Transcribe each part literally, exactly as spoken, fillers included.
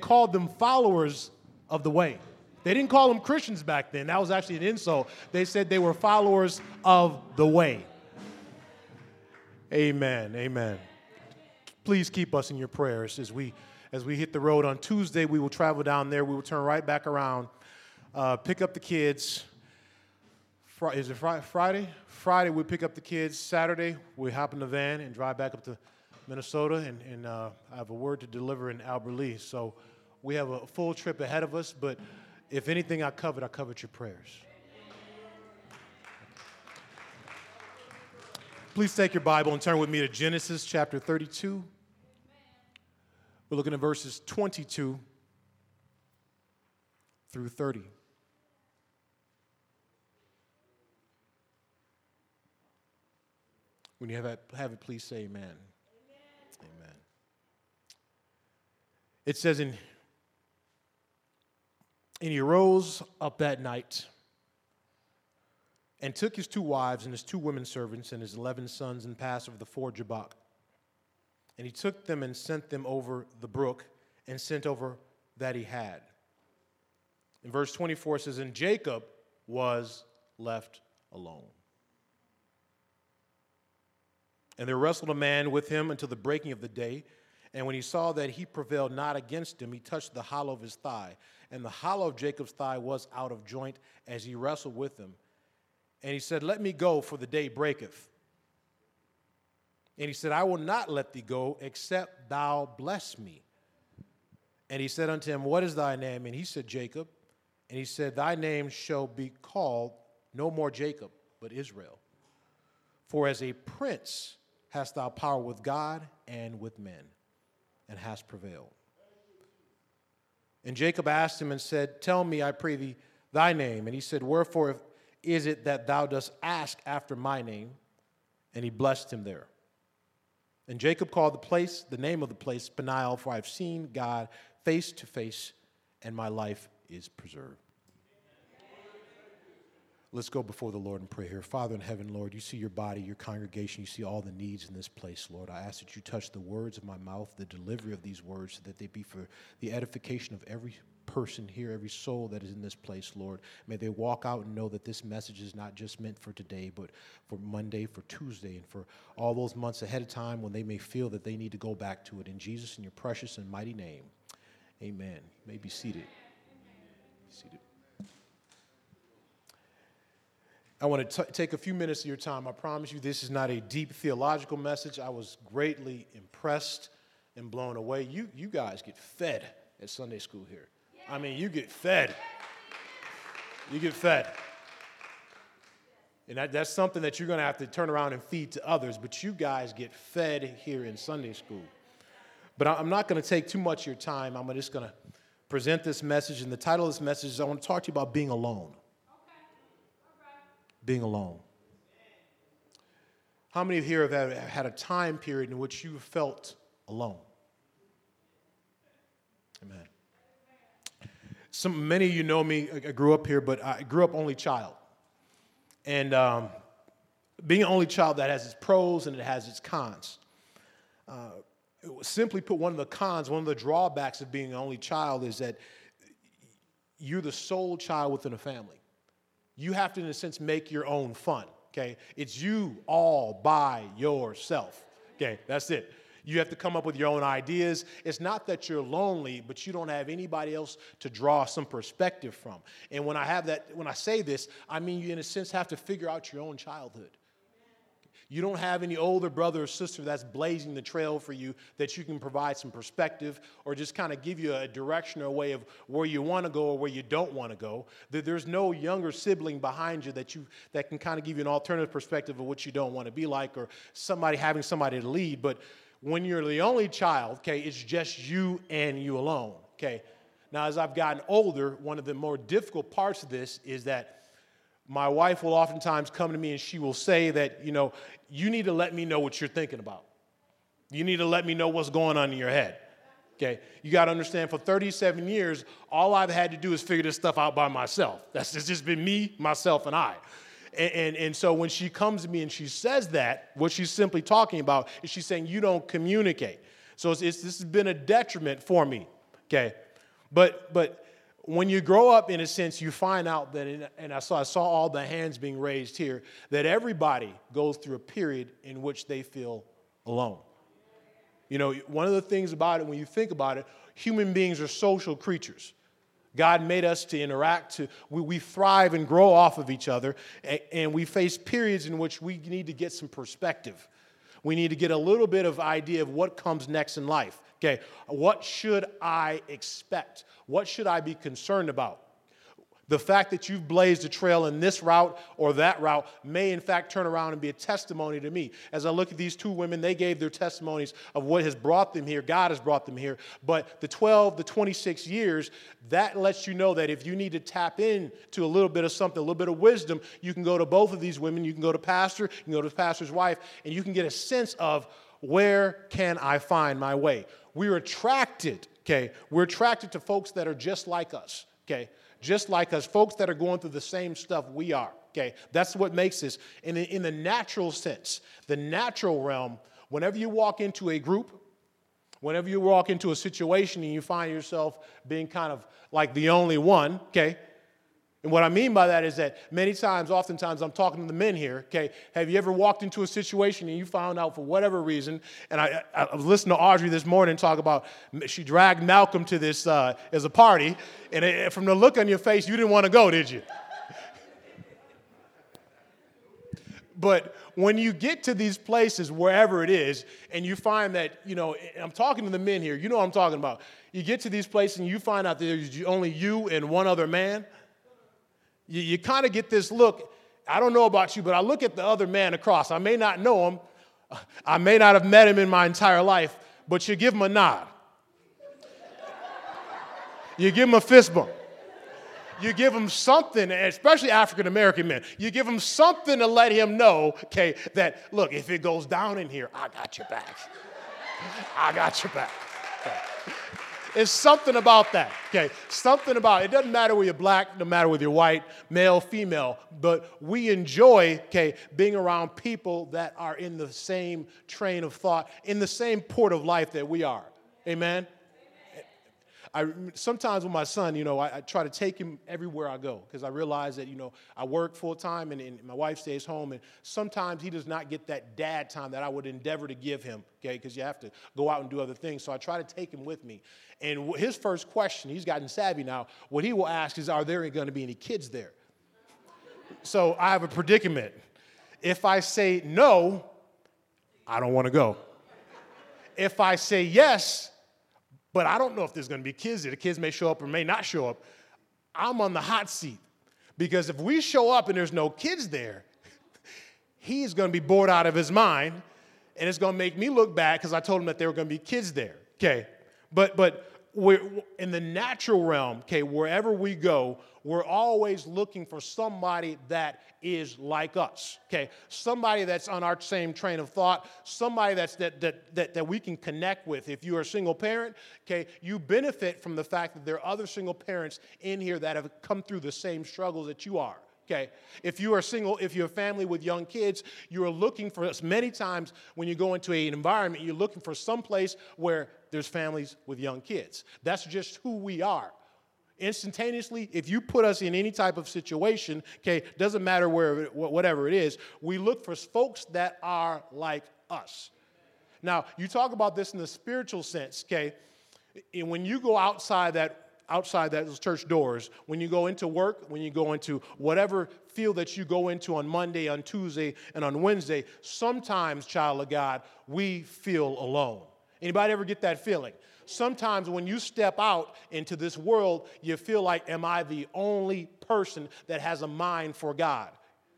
called them followers of the way. They didn't call them Christians back then. That was actually an insult. They said they were followers of the way. Amen. Amen. Please keep us in your prayers as we as we hit the road on Tuesday. We will travel down there. We will turn right back around, uh, pick up the kids. Fri- is it Friday? Friday? Friday we pick up the kids. Saturday we hop in the van and drive back up to Minnesota, and, and uh, I have a word to deliver in Albert Lee. So we have a full trip ahead of us, but if anything I covered, I covered your prayers. Please take your Bible and turn with me to Genesis chapter thirty-two. We're looking at verses twenty-two through thirty. When you have it, have it, please say amen. Amen. Amen. It says, in, and he arose up that night and took his two wives and his two women servants and his eleven sons and passed over the ford Jabbok. And he took them and sent them over the brook and sent over that he had. In verse twenty-four it says, and Jacob was left alone. And there wrestled a man with him until the breaking of the day. And when he saw that he prevailed not against him, he touched the hollow of his thigh. And the hollow of Jacob's thigh was out of joint as he wrestled with him. And he said, let me go, for the day breaketh. And he said, I will not let thee go, except thou bless me. And he said unto him, what is thy name? And he said, Jacob. And he said, thy name shall be called no more Jacob, but Israel. For as a prince hast thou power with God and with men, and hast prevailed. And Jacob asked him and said, tell me, I pray thee, thy name. And he said, wherefore is it that thou dost ask after my name? And he blessed him there. And Jacob called the place, the name of the place, Peniel, for I have seen God face to face, and my life is preserved. Let's go before the Lord and pray here. Father in heaven, Lord, you see your body, your congregation. You see all the needs in this place, Lord. I ask that you touch the words of my mouth, the delivery of these words, so that they be for the edification of every person here, every soul that is in this place, Lord. May they walk out and know that this message is not just meant for today, but for Monday, for Tuesday, and for all those months ahead of time when they may feel that they need to go back to it. In Jesus, in your precious and mighty name, amen. You may be seated. Be seated. I want to t- take a few minutes of your time. I promise you this is not a deep theological message. I was greatly impressed and blown away. You, you guys get fed at Sunday school here. I mean, you get fed. You get fed. And that, that's something that you're going to have to turn around and feed to others, but you guys get fed here in Sunday school. But I'm not going to take too much of your time. I'm just going to present this message, and the title of this message is I want to talk to you about being alone. Being alone. How many here have had, had a time period in which you felt alone? Amen. Some, many of you know me, I grew up here, but I grew up only child. And um, being an only child, that has its pros and it has its cons. Uh, simply put, one of the cons, one of the drawbacks of being an only child is that you're the sole child within a family. You have to, in a sense, make your own fun, okay? It's you all by yourself, okay? That's it. You have to come up with your own ideas. It's not that you're lonely, but you don't have anybody else to draw some perspective from. And when I have that, when I say this, I mean you, in a sense, have to figure out your own childhood. You don't have any older brother or sister that's blazing the trail for you that you can provide some perspective or just kind of give you a direction or a way of where you want to go or where you don't want to go. There's no younger sibling behind you that you that can kind of give you an alternative perspective of what you don't want to be like or somebody having somebody to lead. But when you're the only child, okay, it's just you and you alone, okay? Now, as I've gotten older, one of the more difficult parts of this is that my wife will oftentimes come to me and she will say that, you know, you need to let me know what you're thinking about. You need to let me know what's going on in your head. Okay? You got to understand, for thirty-seven years, all I've had to do is figure this stuff out by myself. That's it's just been me, myself, and I. And, and, and so when she comes to me and she says that, what she's simply talking about is she's saying you don't communicate. So it's, it's, this has been a detriment for me. Okay? But but when you grow up, in a sense, you find out that, in, and I saw, I saw all the hands being raised here, that everybody goes through a period in which they feel alone. You know, one of the things about it, when you think about it, human beings are social creatures. God made us to interact, to we, we thrive and grow off of each other, and, and we face periods in which we need to get some perspective. We need to get a little bit of idea of what comes next in life. Okay, what should I expect? What should I be concerned about? The fact that you've blazed a trail in this route or that route may, in fact, turn around and be a testimony to me. As I look at these two women, they gave their testimonies of what has brought them here. God has brought them here. But the twelve, the twenty-six years, that lets you know that if you need to tap into a little bit of something, a little bit of wisdom, you can go to both of these women. You can go to pastor, you can go to the pastor's wife, and you can get a sense of, where can I find my way? We're attracted, okay? We're attracted to folks that are just like us, okay? Just like us, folks that are going through the same stuff we are, okay? That's what makes this. In, in the natural sense, the natural realm, whenever you walk into a group, whenever you walk into a situation and you find yourself being kind of like the only one, okay? And what I mean by that is that many times, oftentimes, I'm talking to the men here, okay? Have you ever walked into a situation and you found out for whatever reason, and I, I was listening to Audrey this morning talk about, she dragged Malcolm to this uh, as a party, and it, from the look on your face, you didn't want to go, did you? But when you get to these places, wherever it is, and you find that, you know, I'm talking to the men here, you know what I'm talking about. You get to these places and you find out that there's only you and one other man. You, you kind of get this look. I don't know about you, but I look at the other man across. I may not know him. I may not have met him in my entire life, but you give him a nod. You give him a fist bump. You give him something, especially African-American men. You give him something to let him know, okay, that, look, if it goes down in here, I got your back. I got your back. Okay. It's something about that, okay? Something about it. It doesn't matter whether you're black, no matter whether you're white, male, female, but we enjoy, okay, being around people that are in the same train of thought, in the same port of life that we are. Amen? I, sometimes with my son, you know, I, I try to take him everywhere I go because I realize that, you know, I work full time and, and my wife stays home, and sometimes he does not get that dad time that I would endeavor to give him, okay, because you have to go out and do other things. So I try to take him with me. And his first question, he's gotten savvy now, what he will ask is, are there going to be any kids there? So I have a predicament. If I say no, I don't want to go. If I say yes, but I don't know if there's going to be kids there. The kids may show up or may not show up. I'm on the hot seat. Because if we show up and there's no kids there, he's going to be bored out of his mind, and it's going to make me look bad because I told him that there were going to be kids there. Okay? But but we're in the natural realm, okay, wherever we go, we're always looking for somebody that is like us, okay? Somebody that's on our same train of thought, somebody that's that that that, that we can connect with. If you're a single parent, okay, you benefit from the fact that there are other single parents in here that have come through the same struggles that you are. Okay, if you are single, if you're a family with young kids, you are looking for, many times when you go into an environment, you're looking for some place where there's families with young kids. That's just who we are. Instantaneously, if you put us in any type of situation, okay, doesn't matter where, whatever it is, we look for folks that are like us. Now, you talk about this in the spiritual sense, okay, and when you go outside that outside those church doors, when you go into work, when you go into whatever field that you go into on Monday, on Tuesday, and on Wednesday, sometimes, child of God, we feel alone. Anybody ever get that feeling? Sometimes when you step out into this world, you feel like, am I the only person that has a mind for God?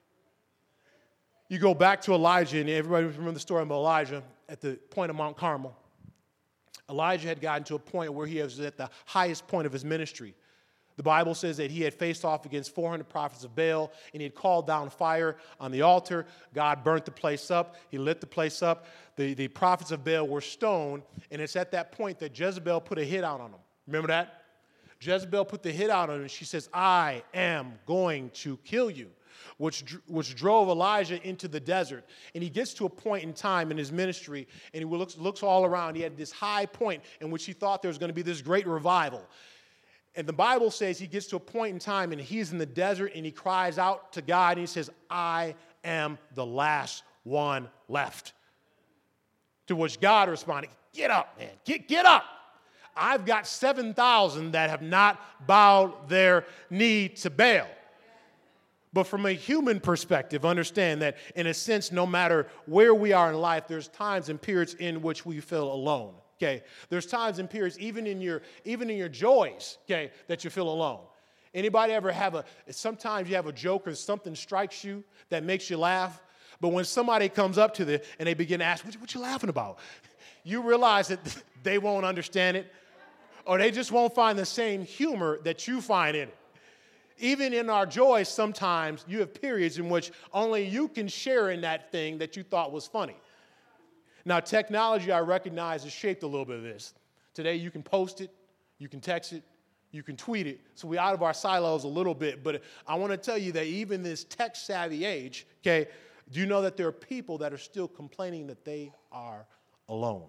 You go back to Elijah, and everybody remember the story about Elijah at the point of Mount Carmel. Elijah had gotten to a point where he was at the highest point of his ministry. The Bible says that he had faced off against four hundred prophets of Baal, and he had called down fire on the altar. God burnt the place up. He lit the place up. The, the prophets of Baal were stoned, and it's at that point that Jezebel put a hit out on them. Remember that? Jezebel put the hit out on him, and she says, I am going to kill you. Which, which drove Elijah into the desert. And he gets to a point in time in his ministry, and he looks, looks all around. He had this high point in which he thought there was going to be this great revival. And the Bible says he gets to a point in time and he's in the desert and he cries out to God and he says, I am the last one left. To which God responded, get up, man, get, get up. I've got seven thousand that have not bowed their knee to Baal. But from a human perspective, understand that in a sense, no matter where we are in life, there's times and periods in which we feel alone. Okay, there's times and periods, even in your even in your joys, okay, that you feel alone. Anybody ever have a? Sometimes you have a joke or something strikes you that makes you laugh, but when somebody comes up to the and they begin to ask, "What, what you laughing about?" You realize that they won't understand it, or they just won't find the same humor that you find in it. Even in our joy, sometimes you have periods in which only you can share in that thing that you thought was funny. Now, technology, I recognize, has shaped a little bit of this. Today, you can post it, you can text it, you can tweet it. So we're out of our silos a little bit. But I want to tell you that even this tech-savvy age, okay, do you know that there are people that are still complaining that they are alone?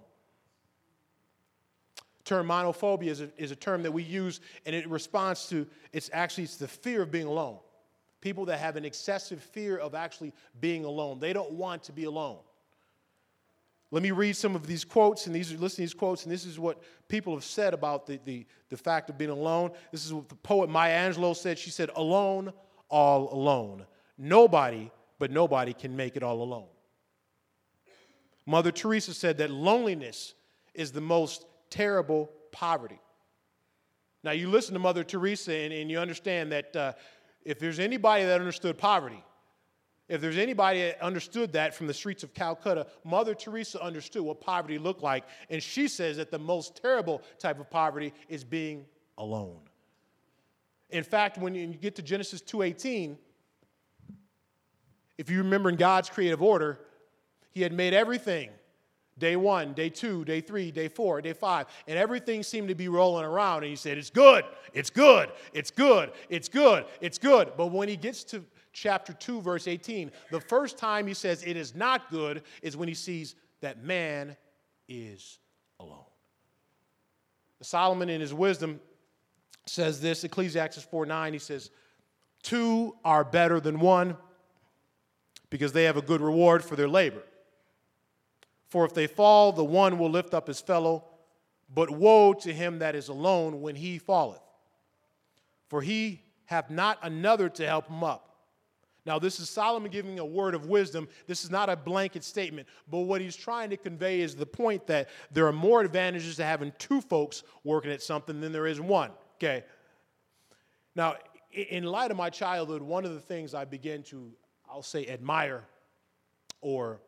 Term monophobia is a, is a term that we use, and it responds to, it's actually, it's the fear of being alone. People that have an excessive fear of actually being alone. They don't want to be alone. Let me read some of these quotes, and these are listen to these quotes, and this is what people have said about the, the, the fact of being alone. This is what the poet Maya Angelou said. She said, alone, all alone. Nobody, but nobody can make it all alone. Mother Teresa said that loneliness is the most terrible poverty. Now, you listen to Mother Teresa, and, and you understand that uh, if there's anybody that understood poverty, if there's anybody that understood that from the streets of Calcutta, Mother Teresa understood what poverty looked like, and she says that the most terrible type of poverty is being alone. In fact, when you get to Genesis two eighteen, if you remember in God's creative order, he had made everything. Day one, day two, day three, day four, day five, and everything seemed to be rolling around, and he said, it's good, it's good, it's good, it's good, it's good. But when he gets to chapter two, verse eighteen, the first time he says it is not good is when he sees that man is alone. Solomon in his wisdom says this, Ecclesiastes four nine, he says, two are better than one because they have a good reward for their labor. For if they fall, the one will lift up his fellow, but woe to him that is alone when he falleth. For he hath not another to help him up. Now, this is Solomon giving a word of wisdom. This is not a blanket statement, but what he's trying to convey is the point that there are more advantages to having two folks working at something than there is one, okay? Now, in light of my childhood, one of the things I began to, I'll say, admire or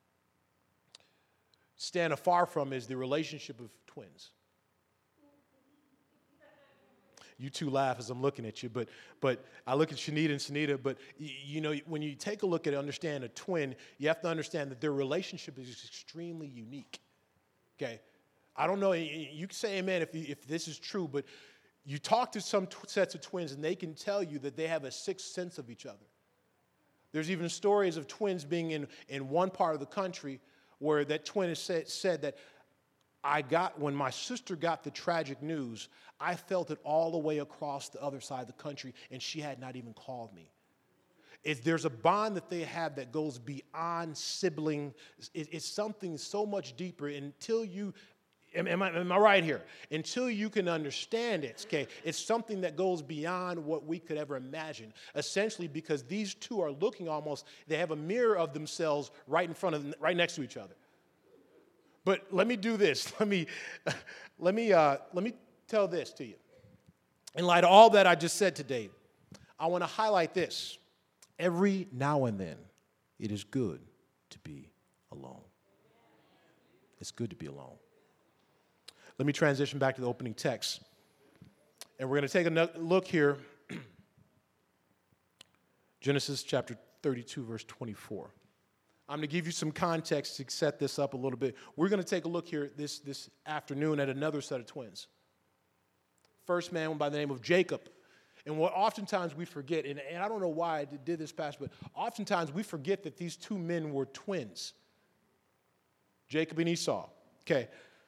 stand afar from is the relationship of twins. You two laugh as I'm looking at you, but but I look at Shanita and Sunita, but y- you know, when you take a look at it, understand a twin, you have to understand that their relationship is extremely unique, okay? I don't know, you can say amen if, if this is true, but you talk to some t- sets of twins and they can tell you that they have a sixth sense of each other. There's even stories of twins being in, in one part of the country where that twin has said, said that I got, when my sister got the tragic news, I felt it all the way across the other side of the country, and she had not even called me. If there's a bond that they have that goes beyond sibling, it, it's something so much deeper until you, am, am, I, am I right here? Until you can understand it, okay? It's something that goes beyond what we could ever imagine, essentially because these two are looking almost, they have a mirror of themselves right in front of, right next to each other. But let me do this. Let me, let me, uh, let me tell this to you. In light of all that I just said today, I want to highlight this. Every now and then, it is good to be alone. It's good to be alone. Let me transition back to the opening text. And we're going to take a look here. Genesis chapter thirty-two, verse twenty-four. I'm going to give you some context to set this up a little bit. We're going to take a look here this, this afternoon at another set of twins. First man by the name of Jacob. And what oftentimes we forget, and, and I don't know why I did this past, but oftentimes we forget that these two men were twins. Jacob and Esau. Okay.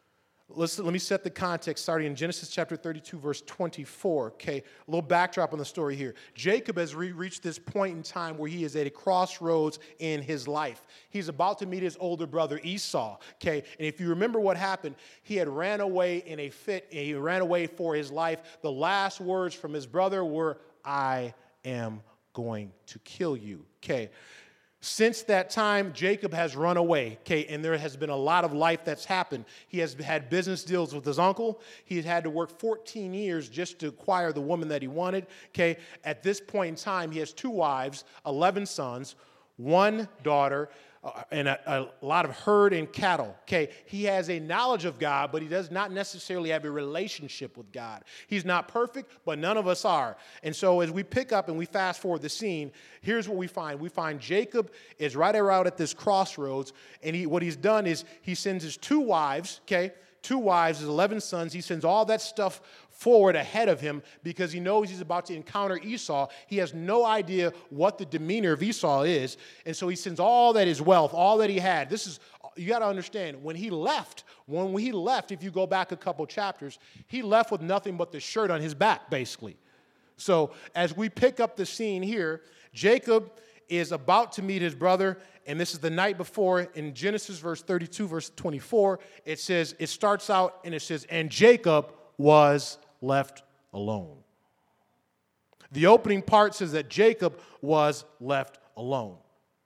Let's, let me set the context starting in Genesis chapter thirty-two, verse twenty-four. Okay, a little backdrop on the story here. Jacob has re- reached this point in time where he is at a crossroads in his life. He's about to meet his older brother Esau. Okay, and if you remember what happened, he had ran away in a fit. He ran away for his life. The last words from his brother were, "I am going to kill you." Okay. Since that time, Jacob has run away, okay, and there has been a lot of life that's happened. He has had business deals with his uncle. He's had to work fourteen years just to acquire the woman that he wanted, okay. At this point in time, he has two wives, eleven sons, one daughter, uh, and a, a lot of herd and cattle, okay. He has a knowledge of God, but he does not necessarily have a relationship with God. He's not perfect, but none of us are. And so as we pick up and we fast forward the scene, here's what we find. We find Jacob is right around at this crossroads, and he, what he's done is he sends his two wives, okay, two wives, his eleven sons. He sends all that stuff forward ahead of him because he knows he's about to encounter Esau. He has no idea what the demeanor of Esau is, and so he sends all that his wealth, all that he had. This is, you got to understand, when he left, when he left, if you go back a couple chapters, he left with nothing but the shirt on his back, basically. So as we pick up the scene here, Jacob is about to meet his brother, and this is the night before. In Genesis verse thirty-two, verse twenty-four, it says, it starts out and it says, and Jacob was left alone. The opening part says that Jacob was left alone.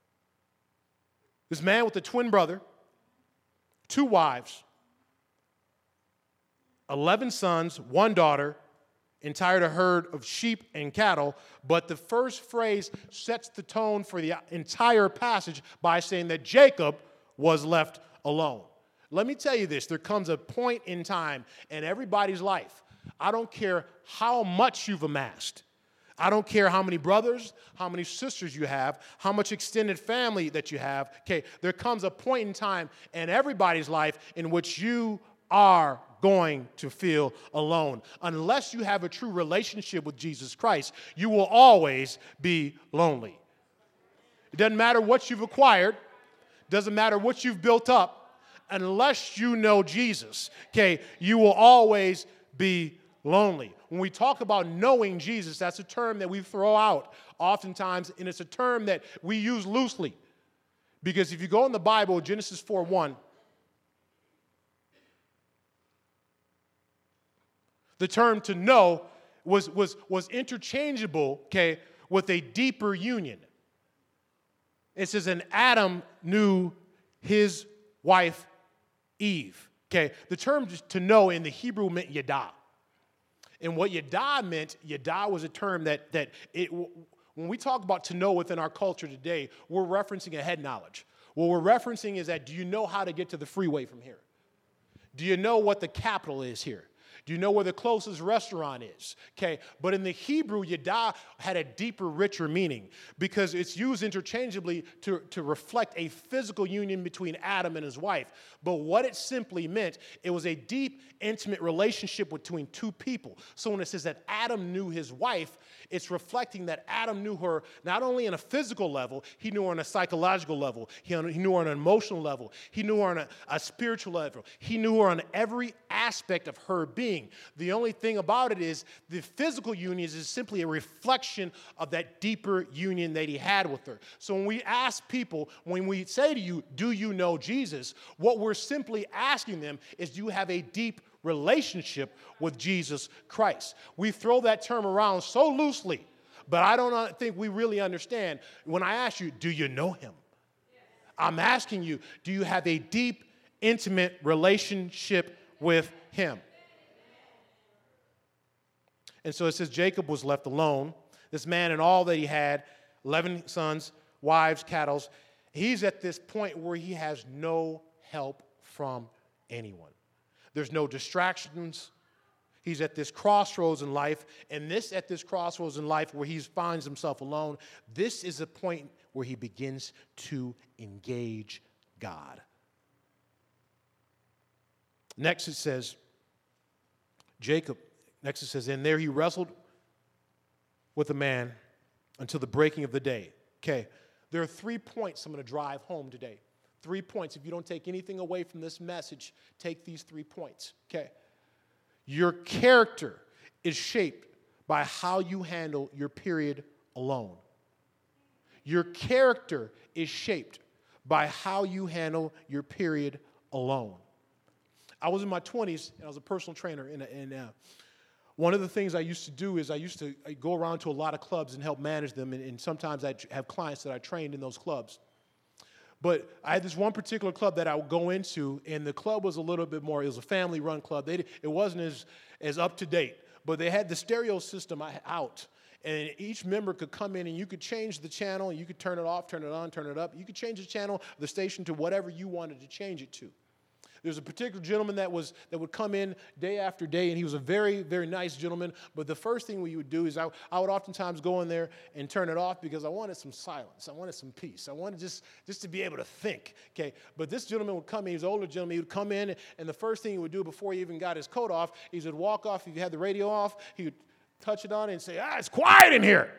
This man with a twin brother, two wives, eleven sons, one daughter, entire herd of sheep and cattle, but the first phrase sets the tone for the entire passage by saying that Jacob was left alone. Let me tell you this, there comes a point in time in everybody's life, I don't care how much you've amassed, I don't care how many brothers, how many sisters you have, how much extended family that you have, okay, there comes a point in time in everybody's life in which you are going to feel alone. Unless you have a true relationship with Jesus Christ, you will always be lonely. It doesn't matter what you've acquired, doesn't matter what you've built up, unless you know Jesus, okay, you will always be lonely. When we talk about knowing Jesus, that's a term that we throw out oftentimes, and it's a term that we use loosely. Because if you go in the Bible, Genesis four one, the term to know was, was, was interchangeable, okay, with a deeper union. It says, and Adam knew his wife Eve. Okay, the term to know in the Hebrew meant yada. And what yada meant, yada was a term that, that it, when we talk about to know within our culture today, we're referencing a head knowledge. What we're referencing is that, do you know how to get to the freeway from here? Do you know what the capital is here? Do you know where the closest restaurant is? Okay, but in the Hebrew, yada had a deeper, richer meaning because it's used interchangeably to, to reflect a physical union between Adam and his wife. But what it simply meant, it was a deep, intimate relationship between two people. So when it says that Adam knew his wife, it's reflecting that Adam knew her not only on a physical level, he knew her on a psychological level, he, he knew her on an emotional level, he knew her on a, a spiritual level, he knew her on every aspect of her being. The only thing about it is the physical union is simply a reflection of that deeper union that he had with her. So when we ask people, when we say to you, do you know Jesus? What we're simply asking them is, do you have a deep relationship with Jesus Christ? We throw that term around so loosely, but I don't think we really understand. When I ask you, do you know him? I'm asking you, do you have a deep, intimate relationship with him? And so it says Jacob was left alone. This man and all that he had, eleven sons, wives, cattle, he's at this point where he has no help from anyone. There's no distractions. He's at this crossroads in life, and this at this crossroads in life where he finds himself alone, this is a point where he begins to engage God. Next it says, Jacob, next it says, and there he wrestled with a man until the breaking of the day. Okay, there are three points I'm going to drive home today. Three points. If you don't take anything away from this message, take these three points. Okay. Your character is shaped by how you handle your period alone. Your character is shaped by how you handle your period alone. I was in my twenties, and I was a personal trainer, and, and uh, one of the things I used to do is I used to I'd go around to a lot of clubs and help manage them, and, and sometimes I'd have clients that I trained in those clubs. But I had this one particular club that I would go into, and the club was a little bit more, it was a family-run club. They, it wasn't as, as up-to-date, but they had the stereo system out. And each member could come in and you could change the channel. You could turn it off, turn it on, turn it up. You could change the channel, the station to whatever you wanted to change it to. There's a particular gentleman that was that would come in day after day, and he was a very, very nice gentleman. But the first thing we would do is I, I would oftentimes go in there and turn it off because I wanted some silence. I wanted some peace. I wanted just, just to be able to think. Okay. But this gentleman would come in. He was an older gentleman. He would come in, and the first thing he would do before he even got his coat off, he would walk off. If you had the radio off, he would touch it on and say, ah, it's quiet in here.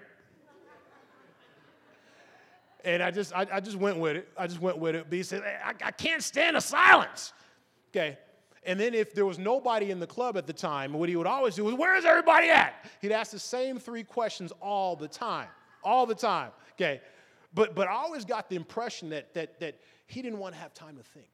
And I just I, I just went with it. I just went with it. But he said, I, I can't stand the silence. Okay. And then if there was nobody in the club at the time, what he would always do was, where's everybody at? He'd ask the same three questions all the time. All the time. Okay. But but I always got the impression that that that he didn't want to have time to think.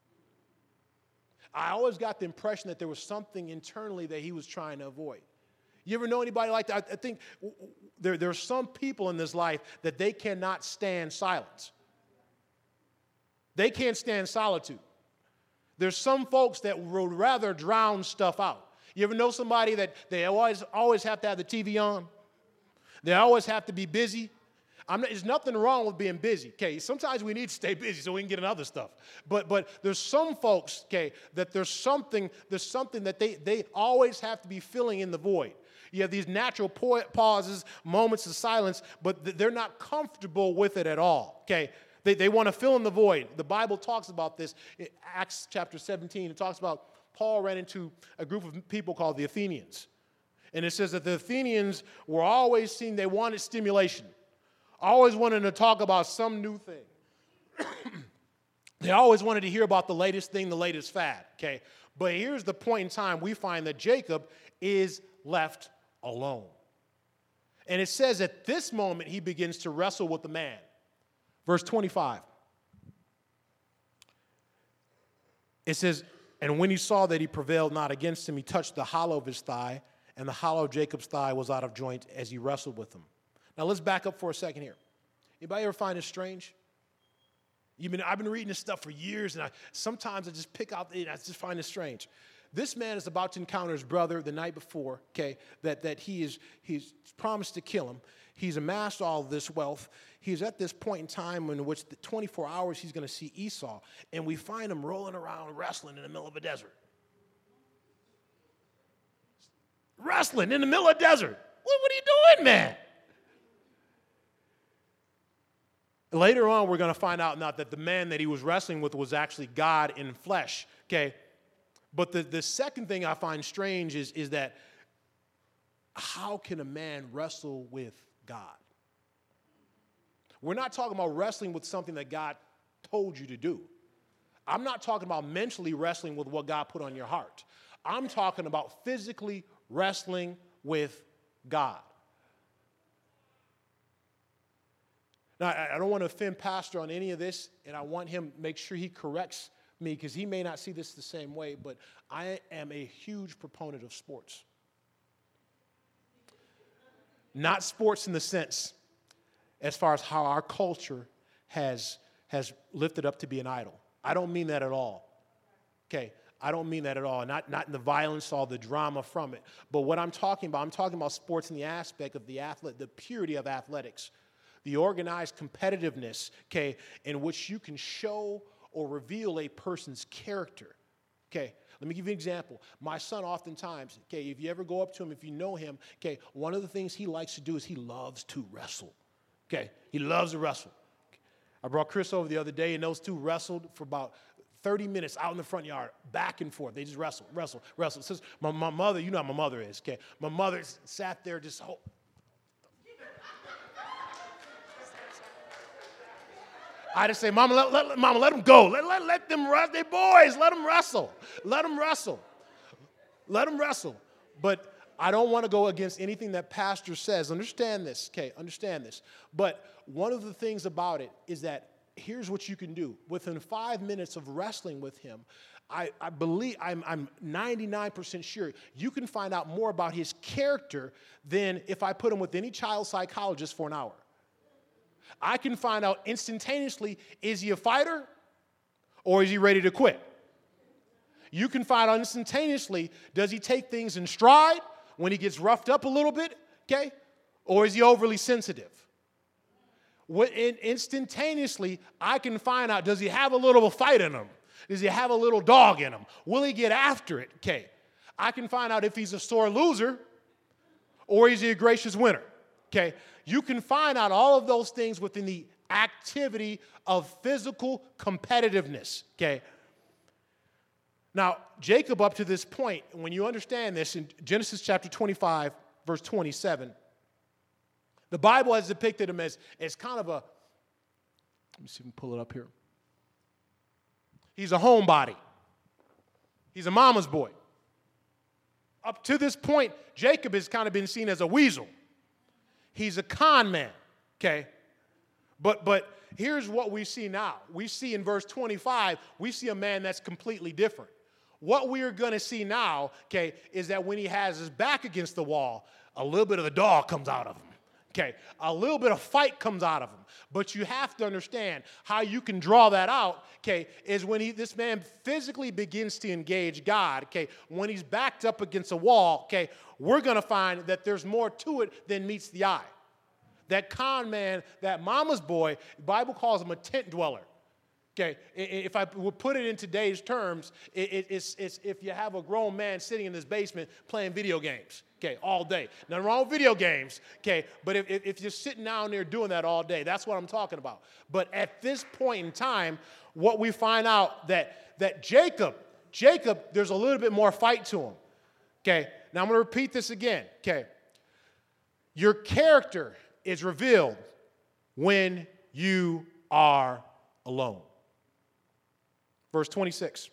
I always got the impression that there was something internally that he was trying to avoid. You ever know anybody like that? I, I think there, there are some people in this life that they cannot stand silence. They can't stand solitude. There's some folks that would rather drown stuff out. You ever know somebody that they always, always have to have the T V on? They always have to be busy. I'm not, there's nothing wrong with being busy, okay? Sometimes we need to stay busy so we can get in other stuff. But but there's some folks, okay, that there's something, there's something that they, they always have to be filling in the void. You have these natural pauses, moments of silence, but they're not comfortable with it at all, okay? They, they want to fill in the void. The Bible talks about this in Acts chapter seventeen. It talks about Paul ran into a group of people called the Athenians. And it says that the Athenians were always seen, they wanted stimulation. Always wanted to talk about some new thing. They always wanted to hear about the latest thing, the latest fad, okay? But here's the point in time we find that Jacob is left alone. And it says at this moment he begins to wrestle with the man. Verse twenty-five. It says, and when he saw that he prevailed not against him, he touched the hollow of his thigh, and the hollow of Jacob's thigh was out of joint as he wrestled with him. Now let's back up for a second here. Anybody ever find this strange? You've been, I've been reading this stuff for years, and I, sometimes I just pick out, and I just find it strange. This man is about to encounter his brother the night before, okay, that, that he is he's promised to kill him. He's amassed all of this wealth. He's at this point in time in which the twenty-four hours he's going to see Esau, and we find him rolling around wrestling in the middle of a desert. Wrestling in the middle of a desert. What, what are you doing, man? Later on, we're going to find out not that the man that he was wrestling with was actually God in flesh, okay? But the, the second thing I find strange is, is that how can a man wrestle with God? We're not talking about wrestling with something that God told you to do. I'm not talking about mentally wrestling with what God put on your heart. I'm talking about physically wrestling with God. Now, I don't want to offend Pastor on any of this, and I want him to make sure he corrects me because he may not see this the same way, but I am a huge proponent of sports. Not sports in the sense as far as how our culture has, has lifted up to be an idol. I don't mean that at all. Okay, I don't mean that at all. Not, not in the violence or the drama from it. But what I'm talking about, I'm talking about sports in the aspect of the athlete, the purity of athletics. The organized competitiveness, okay, in which you can show or reveal a person's character. Okay, let me give you an example. My son oftentimes, okay, if you ever go up to him, if you know him, okay, one of the things he likes to do is he loves to wrestle. Okay, he loves to wrestle. I brought Chris over the other day, and those two wrestled for about thirty minutes out in the front yard, back and forth. They just wrestle, wrestle, wrestle. Since my, my mother, you know how my mother is, okay? My mother sat there just hold. I just say, Mama, let, let, Mama, let them go. Let, let, let them wrestle. They're boys. Let them wrestle. Let them wrestle. Let them wrestle. But I don't want to go against anything that pastor says. Understand this, okay? Understand this. But one of the things about it is that here's what you can do. Within five minutes of wrestling with him, I, I believe, I'm, I'm ninety-nine percent sure you can find out more about his character than if I put him with any child psychologist for an hour. I can find out instantaneously, is he a fighter or is he ready to quit? You can find out instantaneously, does he take things in stride when he gets roughed up a little bit, okay? Or is he overly sensitive? What, in, instantaneously, I can find out, does he have a little of a fight in him? Does he have a little dog in him? Will he get after it, okay? I can find out if he's a sore loser or is he a gracious winner, okay? You can find out all of those things within the activity of physical competitiveness, okay? Now, Jacob, up to this point, when you understand this, in Genesis chapter twenty-five, verse twenty-seven, the Bible has depicted him as, as kind of a, let me see if I can pull it up here. He's a homebody. He's a mama's boy. Up to this point, Jacob has kind of been seen as a weasel. He's a con man, okay? But, but here's what we see now. We see in verse twenty-five, we see a man that's completely different. What we are going to see now, okay, is that when he has his back against the wall, a little bit of the dog comes out of him. Okay, a little bit of fight comes out of him. But you have to understand how you can draw that out, okay, is when he, this man physically begins to engage God, okay, when he's backed up against a wall, okay, we're going to find that there's more to it than meets the eye. That con man, that mama's boy, the Bible calls him a tent dweller. Okay, if I would put it in today's terms, it's, it's if you have a grown man sitting in his basement playing video games, okay, all day. Nothing wrong with video games, okay, but if, if you're sitting down there doing that all day, that's what I'm talking about. But at this point in time, what we find out that, that Jacob, Jacob, there's a little bit more fight to him, okay. Now I'm going to repeat this again, okay. Your character is revealed when you are alone. Verse twenty-six,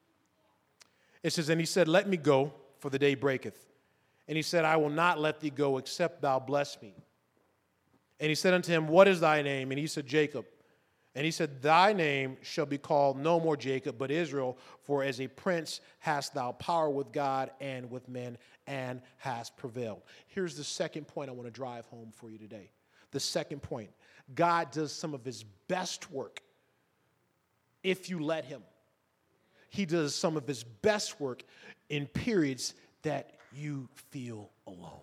it says, and he said, let me go, for the day breaketh. And he said, I will not let thee go, except thou bless me. And he said unto him, what is thy name? And he said, Jacob. And he said, thy name shall be called no more Jacob, but Israel, for as a prince hast thou power with God and with men, and hast prevailed. Here's the second point I want to drive home for you today. The second point, God does some of his best work if you let him. He does some of his best work in periods that you feel alone.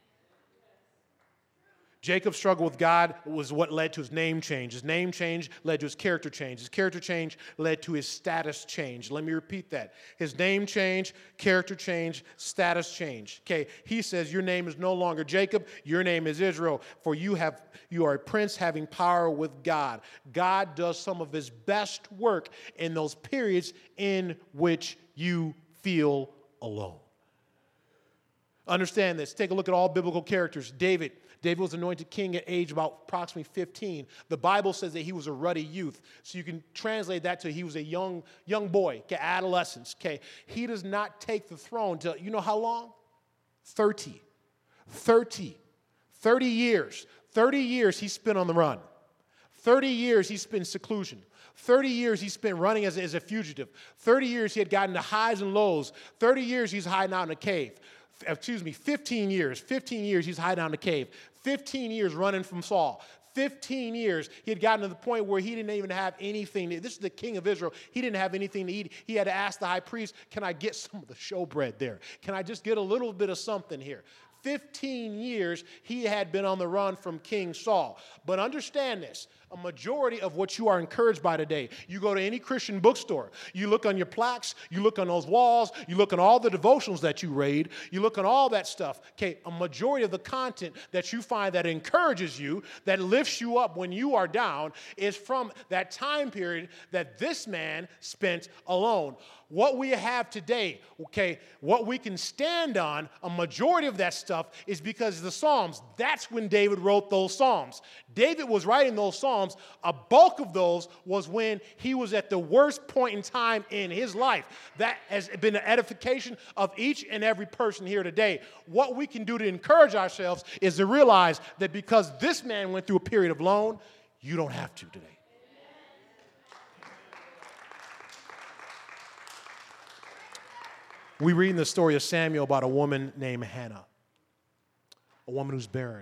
Jacob's struggle with God was what led to his name change. His name change led to his character change. His character change led to his status change. Let me repeat that. His name change, character change, status change. Okay, he says, your name is no longer Jacob, your name is Israel, for you have you are a prince having power with God. God does some of his best work in those periods in which you feel alone. Understand this. Take a look at all biblical characters. David. David was anointed king at age about approximately fifteen. The Bible says that he was a ruddy youth. So you can translate that to he was a young, young boy, okay, adolescence. Okay. He does not take the throne till, you know how long? thirty. thirty. thirty years. thirty years he spent on the run. thirty years he spent in seclusion. thirty years he spent running as, as a fugitive. thirty years he had gotten to highs and lows. thirty years he's hiding out in a cave. Excuse me, fifteen years. fifteen years he's hiding out in a cave. fifteen years running from Saul. fifteen years he had gotten to the point where he didn't even have anything. To, this is the king of Israel. He didn't have anything to eat. He had to ask the high priest, can I get some of the showbread there? Can I just get a little bit of something here? fifteen years he had been on the run from King Saul. But understand this, a majority of what you are encouraged by today, you go to any Christian bookstore, you look on your plaques, you look on those walls, you look on all the devotionals that you read, you look on all that stuff. Okay, a majority of the content that you find that encourages you, that lifts you up when you are down, is from that time period that this man spent alone. What we have today, okay, what we can stand on, a majority of that stuff is because of the Psalms. That's when David wrote those Psalms. David was writing those Psalms. A bulk of those was when he was at the worst point in time in his life. That has been an edification of each and every person here today. What we can do to encourage ourselves is to realize that because this man went through a period of loan, you don't have to today. We read in the story of Samuel about a woman named Hannah, a woman who's barren.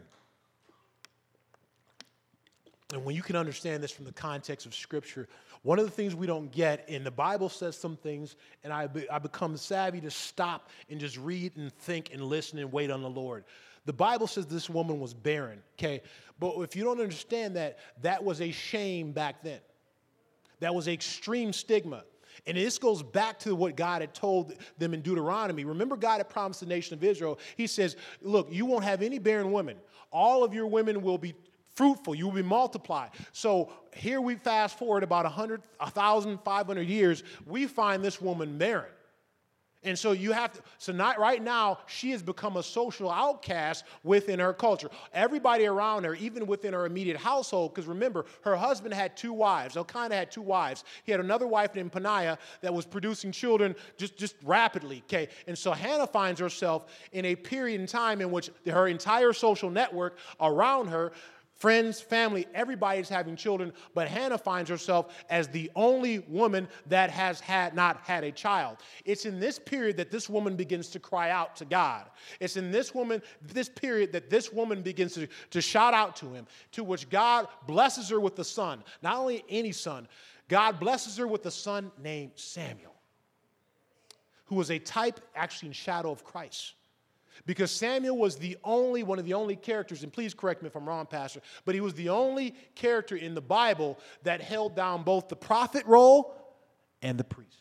And when you can understand this from the context of Scripture, one of the things we don't get, and the Bible says some things, and I, be, I become savvy to stop and just read and think and listen and wait on the Lord. The Bible says this woman was barren, okay? But if you don't understand that, that was a shame back then. That was an extreme stigma. And this goes back to what God had told them in Deuteronomy. Remember, God had promised the nation of Israel. He says, look, you won't have any barren women. All of your women will be fruitful. You will be multiplied. So here we fast forward about one hundred, one thousand five hundred years. We find this woman barren. And so you have to, so not right now, she has become a social outcast within her culture. Everybody around her, even within her immediate household, because remember, her husband had two wives. Elkanah had two wives. He had another wife named Peninnah that was producing children just, just rapidly, okay? And so Hannah finds herself in a period in time in which her entire social network around her, friends, family, everybody's having children, but Hannah finds herself as the only woman that has had not had a child. It's in this period that this woman begins to cry out to God. It's in this woman, this period that this woman begins to, to shout out to him, to which God blesses her with a son. Not only any son, God blesses her with a son named Samuel, who was a type, actually, and shadow of Christ. Because Samuel was the only, one of the only characters, and please correct me if I'm wrong, Pastor, but he was the only character in the Bible that held down both the prophet role and the priest.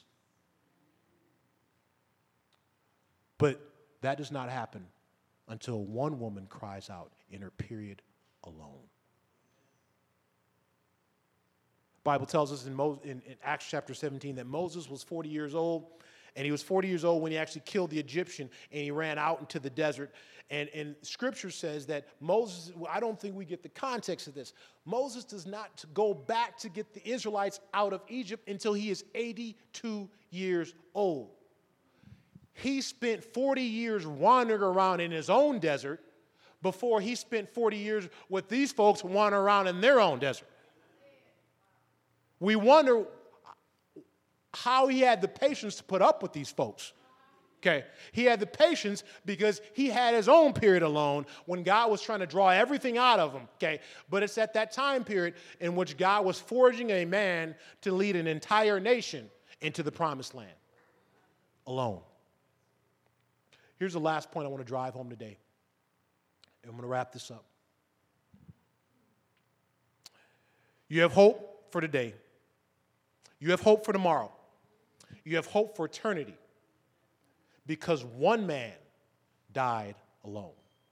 But that does not happen until one woman cries out in her period alone. The Bible tells us in, Mo- in, in Acts chapter seventeen that Moses was forty years old. And he was forty years old when he actually killed the Egyptian, and he ran out into the desert. And, and Scripture says that Moses, I don't think we get the context of this. Moses does not go back to get the Israelites out of Egypt until he is eighty-two years old. He spent forty years wandering around in his own desert before he spent forty years with these folks wandering around in their own desert. We wonder how he had the patience to put up with these folks. Okay, he had the patience because he had his own period alone when God was trying to draw everything out of him. Okay, but it's at that time period in which God was forging a man to lead an entire nation into the promised land alone. Here's the last point I want to drive home today, and I'm going to wrap this up. You have hope for today. You have hope for tomorrow. You have hope for eternity because one man died alone.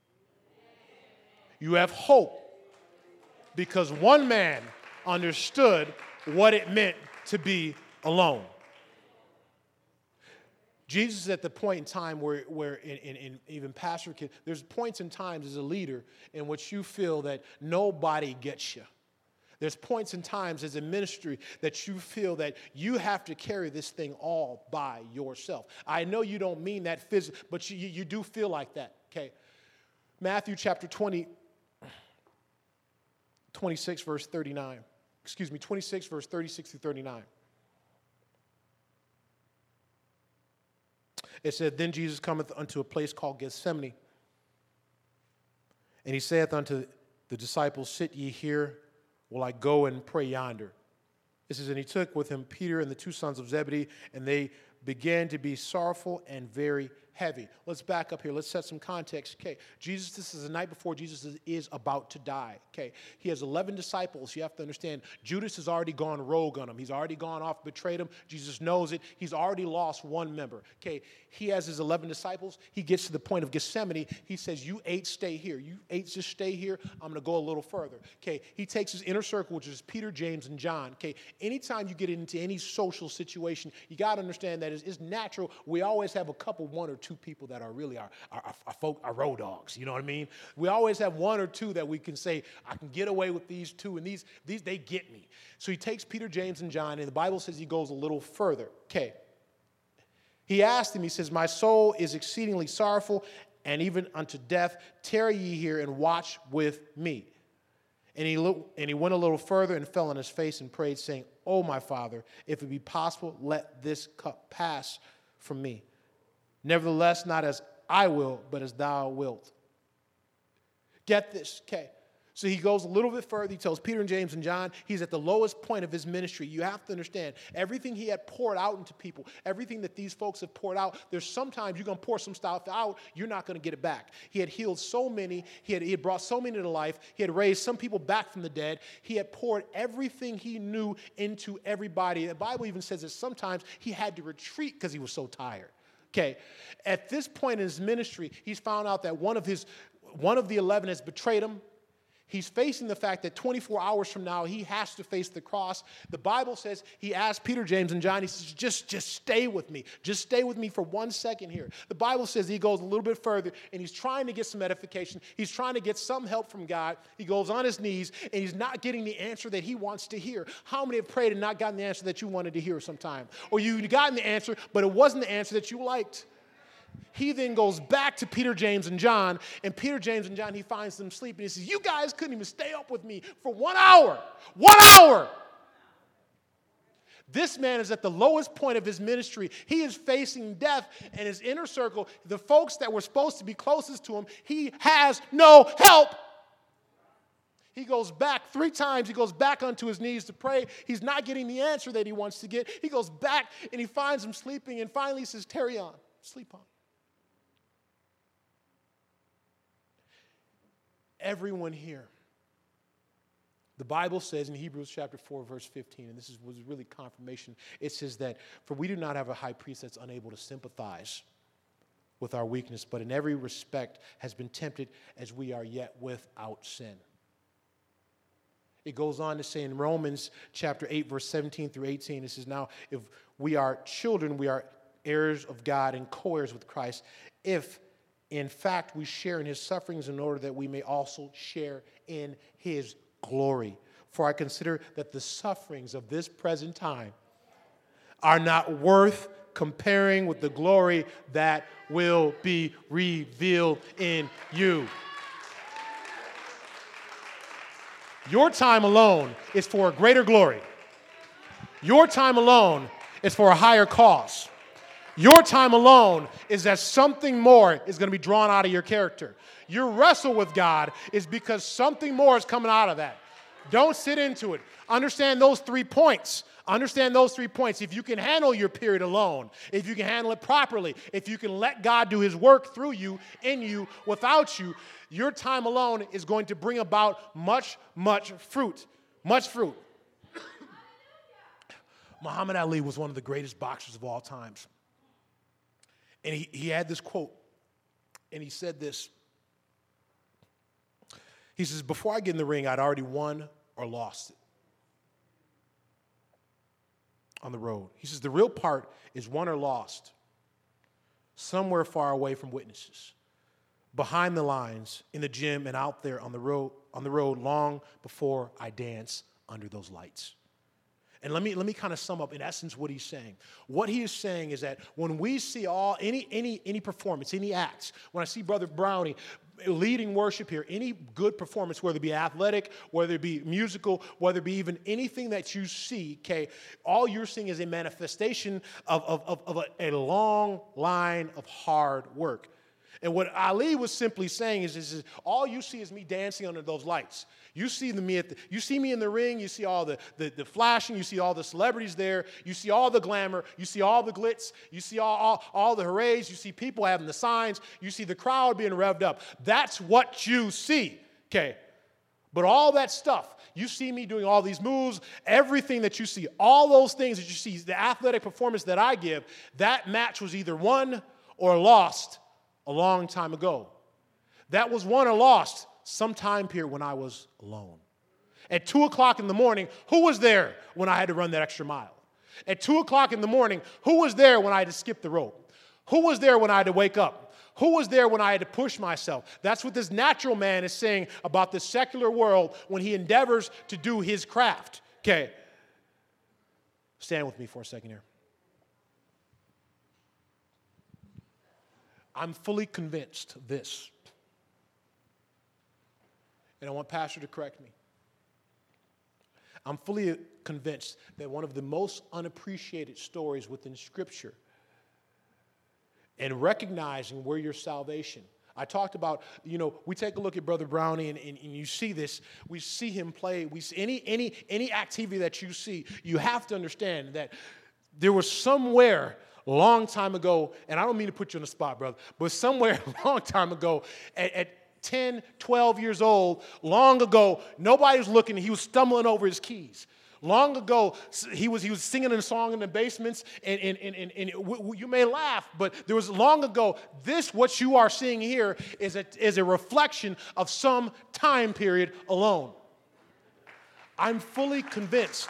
You have hope because one man understood what it meant to be alone. Jesus is at the point in time where, where in, in, in even pastor can, there's points in times as a leader in which you feel that nobody gets you. There's points and times as a ministry that you feel that you have to carry this thing all by yourself. I know you don't mean that physically, but you, you do feel like that, okay? Matthew chapter twenty, twenty-six, verse thirty-nine. Excuse me, twenty-six, verse thirty-six through thirty-nine. It said, Then Jesus cometh unto a place called Gethsemane, and he saith unto the disciples, Sit ye here, will I go and pray yonder? It says, and he took with him Peter and the two sons of Zebedee, and they began to be sorrowful and very heavy. Let's back up here. Let's set some context. Okay, Jesus, this is the night before Jesus is, is about to die. Okay, he has eleven disciples. You have to understand, Judas has already gone rogue on him. He's already gone off, betrayed him. Jesus knows it. He's already lost one member. Okay, he has his eleven disciples. He gets to the point of Gethsemane. He says, you eight stay here. You eight just stay here. I'm going to go a little further. Okay, he takes his inner circle, which is Peter, James, and John. Okay, anytime you get into any social situation, you got to understand that it's, it's natural. We always have a couple, one or two people that are really our, our, our, our folk, our road dogs. You know what I mean? We always have one or two that we can say, I can get away with these two, and these, these they get me. So he takes Peter, James, and John, and the Bible says he goes a little further. Okay. He asked him, he says, my soul is exceedingly sorrowful, and even unto death. Tarry ye here and watch with me. And he, looked, and he went a little further and fell on his face and prayed, saying, oh, my Father, if it be possible, let this cup pass from me. Nevertheless, not as I will, but as thou wilt. Get this, okay. So he goes a little bit further. He tells Peter and James and John, he's at the lowest point of his ministry. You have to understand, everything he had poured out into people, everything that these folks have poured out, there's sometimes you're going to pour some stuff out, you're not going to get it back. He had healed so many. He had, he had brought so many to life. He had raised some people back from the dead. He had poured everything he knew into everybody. The Bible even says that sometimes he had to retreat because he was so tired. Okay, at this point in his ministry, he's found out that one of his, one of the eleven has betrayed him. He's facing the fact that twenty-four hours from now, he has to face the cross. The Bible says he asked Peter, James, and John, he says, just, just stay with me. Just stay with me for one second here. The Bible says he goes a little bit further, and he's trying to get some edification. He's trying to get some help from God. He goes on his knees, and he's not getting the answer that he wants to hear. How many have prayed and not gotten the answer that you wanted to hear sometime? Or you've gotten the answer, but it wasn't the answer that you liked. He then goes back to Peter, James, and John, and Peter, James, and John, he finds them sleeping. He says, you guys couldn't even stay up with me for one hour. One hour! This man is at the lowest point of his ministry. He is facing death, and his inner circle, the folks that were supposed to be closest to him, he has no help. He goes back three times. He goes back onto his knees to pray. He's not getting the answer that he wants to get. He goes back, and he finds him sleeping, and finally he says, tarry on, sleep on. Everyone here. The Bible says in Hebrews chapter four, verse fifteen, and this is, was really confirmation, it says that, for we do not have a high priest that's unable to sympathize with our weakness, but in every respect has been tempted as we are yet without sin. It goes on to say in Romans chapter eight, verse seventeen through eighteen, it says, now if we are children, we are heirs of God and co-heirs with Christ, if in fact, we share in his sufferings in order that we may also share in his glory. For I consider that the sufferings of this present time are not worth comparing with the glory that will be revealed in you. Your time alone is for a greater glory. Your time alone is for a higher cause. Your time alone is that something more is going to be drawn out of your character. Your wrestle with God is because something more is coming out of that. Don't sit into it. Understand those three points. Understand those three points. If you can handle your period alone, if you can handle it properly, if you can let God do his work through you, in you, without you, your time alone is going to bring about much, much fruit. Much fruit. Muhammad Ali was one of the greatest boxers of all times. And he, he had this quote, and he said this. He says, before I get in the ring, I'd already won or lost it on the road. He says, the real part is won or lost somewhere far away from witnesses, behind the lines, in the gym, and out there on the road, on the road long before I dance under those lights. And let me, let me kind of sum up, in essence, what he's saying. What he is saying is that when we see all any, any, any performance, any acts, when I see Brother Brownie leading worship here, any good performance, whether it be athletic, whether it be musical, whether it be even anything that you see, okay, all you're seeing is a manifestation of, of, of, of a, a long line of hard work. And what Ali was simply saying is, is, is all you see is me dancing under those lights. You see the, me at the, you see me in the ring. You see all the, the, the flashing. You see all the celebrities there. You see all the glamour. You see all the glitz. You see all, all, all the hoorays. You see people having the signs. You see the crowd being revved up. That's what you see, okay? But all that stuff, you see me doing all these moves, everything that you see, all those things that you see, the athletic performance that I give, that match was either won or lost a long time ago. That was won or lost some time period when I was alone. At two o'clock in the morning, who was there when I had to run that extra mile? At two o'clock in the morning, who was there when I had to skip the rope? Who was there when I had to wake up? Who was there when I had to push myself? That's what this natural man is saying about the secular world when he endeavors to do his craft. Okay. Stand with me for a second here. I'm fully convinced of this. And I want Pastor to correct me. I'm fully convinced that one of the most unappreciated stories within Scripture and recognizing where your salvation. I talked about, you know, we take a look at Brother Brownie and, and, and you see this. We see him play. We see any, any, any activity that you see, you have to understand that there was somewhere a long time ago, and I don't mean to put you on the spot, brother, but somewhere a long time ago at, at ten, twelve years old, long ago, nobody was looking. He was stumbling over his keys. Long ago, he was, he was singing a song in the basements, and, and, and, and, and w- w- you may laugh, but there was long ago, this, what you are seeing here, is a, is a reflection of some time period alone. I'm fully convinced.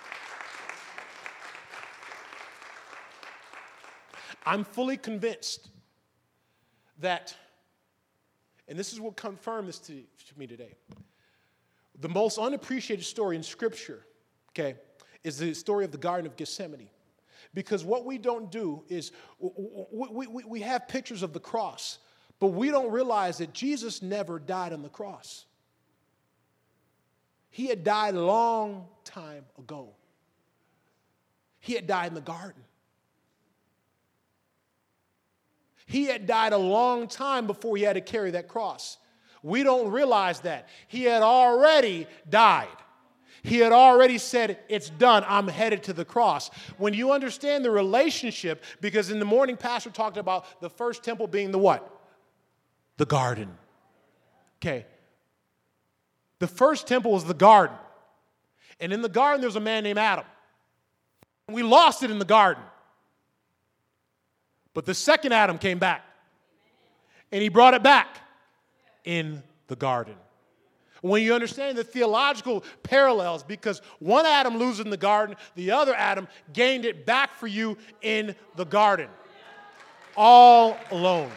I'm fully convinced that, and this is what confirmed this to, to me today, the most unappreciated story in Scripture, okay, is the story of the Garden of Gethsemane. Because what we don't do is, we, we, we have pictures of the cross, but we don't realize that Jesus never died on the cross. He had died a long time ago. He had died in the garden. He had died a long time before he had to carry that cross. We don't realize that. He had already died. He had already said, it's done, I'm headed to the cross. When you understand the relationship, because in the morning, Pastor talked about the first temple being the what? The garden. Okay. The first temple was the garden. And in the garden, there was a man named Adam. We lost it in the garden. But the second Adam came back. And he brought it back in the garden. When you understand the theological parallels, because one Adam loses in the garden, the other Adam gained it back for you in the garden. All alone.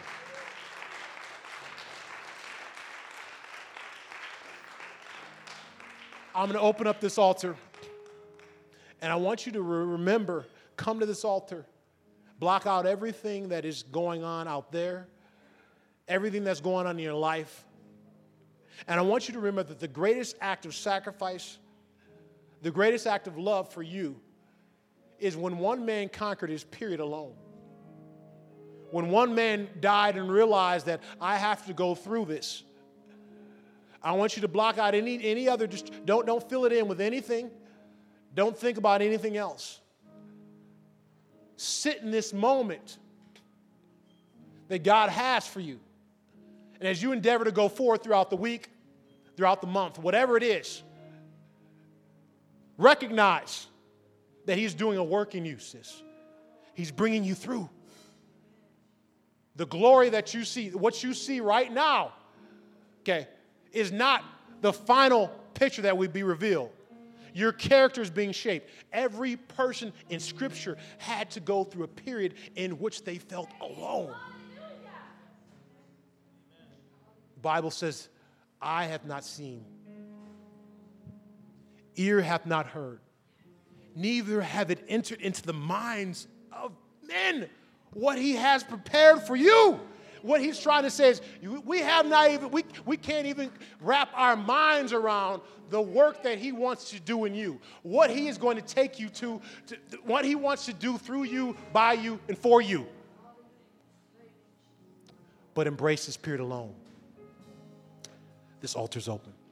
I'm going to open up this altar. And I want you to remember, come to this altar. Block out everything that is going on out there. Everything that's going on in your life. And I want you to remember that the greatest act of sacrifice, the greatest act of love for you is when one man conquered his period alone. When one man died and realized that I have to go through this. I want you to block out any, any other, just don't, don't fill it in with anything. Don't think about anything else. Sit in this moment that God has for you. And as you endeavor to go forward throughout the week, throughout the month, whatever it is, recognize that He's doing a work in you, sis. He's bringing you through. The glory that you see, what you see right now, okay, is not the final picture that will be revealed. Your character is being shaped. Every person in Scripture had to go through a period in which they felt alone. The Bible says, eye hath not seen, ear hath not heard, neither have it entered into the minds of men what He has prepared for you. What He's trying to say is, we have not even, we, we can't even wrap our minds around the work that He wants to do in you. What He is going to take you to, to what He wants to do through you, by you, and for you. but embrace the Spirit alone. This altar's open.